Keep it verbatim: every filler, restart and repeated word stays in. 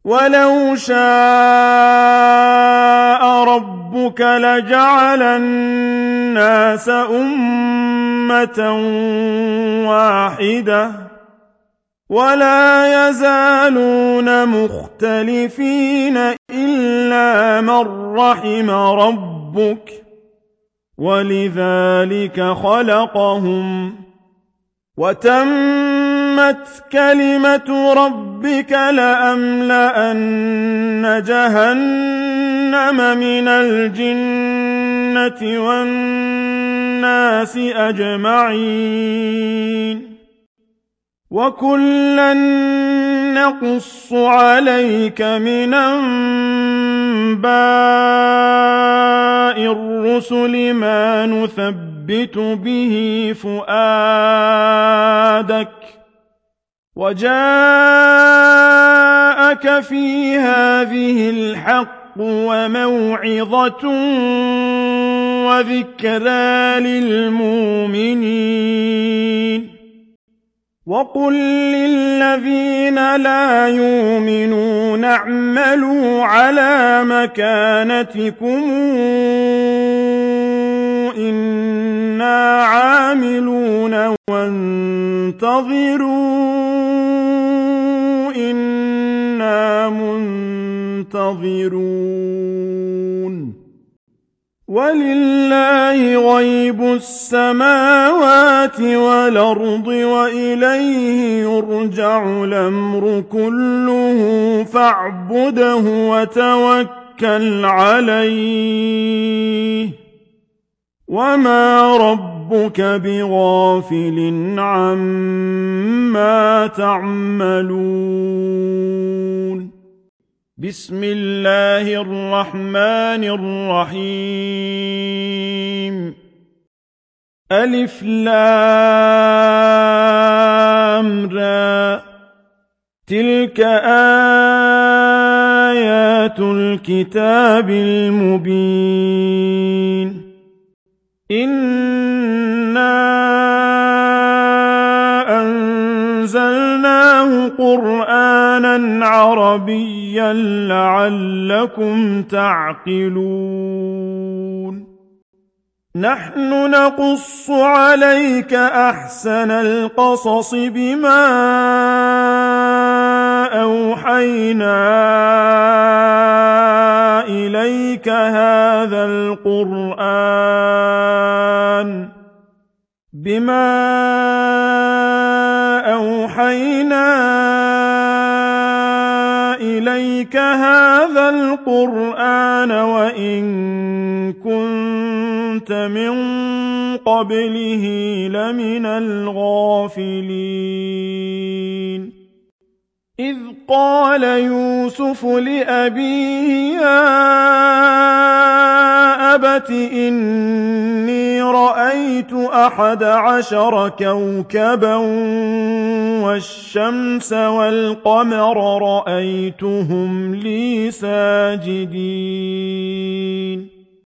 ولو شاء ربك لجعل الناس أمة واحدة ولا يزالون مختلفين إلا من رحم ربك ولذلك خلقهم وتمت كلمة ربك لأملأن جهنم من الجنة والناس أجمعين وكلا نقص عليك من أنباء الرسل ما نثبت به فؤادك وجاءك في هذه الحق وموعظة وذكرى للمؤمنين وقل للذين لا يؤمنون اعملوا على مكانتكم إنا عاملون وانتظروا إنا منتظرون ولله غيب السماوات والأرض وإليه يرجع الأمر كله فاعبده وتوكل عليه وما ربك بغافل عما تعملون بسم الله الرحمن الرحيم ألف لام را تلك آيات الكتاب المبين إنا أنزلناه قرآنا عربيا لعلكم تعقلون نحن نقص عليك أحسن القصص بما أوحينا إليك هذا القرآن بما أوحينا إليك هذا القرآن وإن كنت من قبله لمن الغافلين إذ قال يوسف لأبيه يا أبت إني رأيت أحد عشر كوكبا والشمس والقمر رأيتهم لي ساجدين